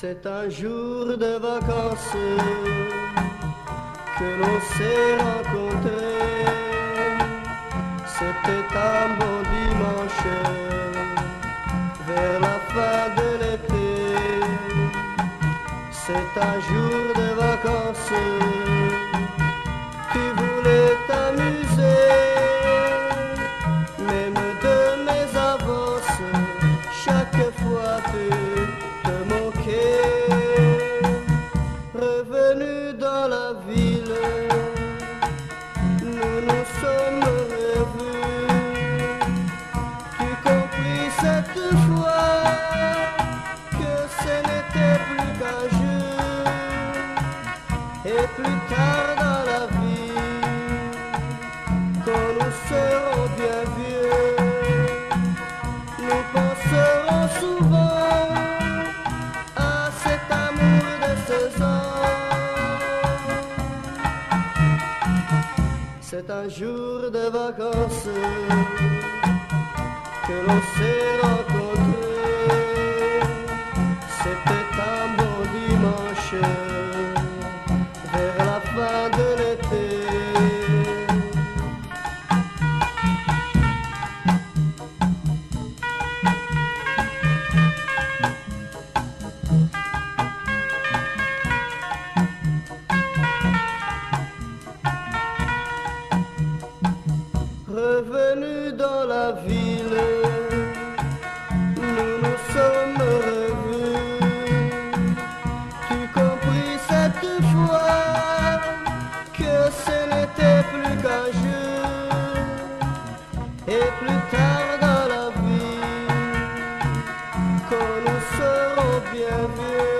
C'est un jour de vacances que l'on s'est rencontrés. C'était un bon dimanche vers la fin de l'été. C'est un jour de vacances, tu voulais t'amuser, même de mes avances, chaque fois tu te moquais. Revenu dans la ville, nous nous sommes revus. Tu compris cette fois que ce n'était plus qu'un jeu. Et plus tard dans la vie, quand nous serons bien vieux, nous penserons souvent à cet amour de 16 ans. C'est un jour de vacances que l'on s'est rencontrés. C'était un bon dimanche vers la fin de l'été. Revenu dans la ville, nous nous sommes revus. Tu compris cette fois que ce n'était plus qu'un jeu. Et plus tard dans la vie, quand nous serons bien vieux,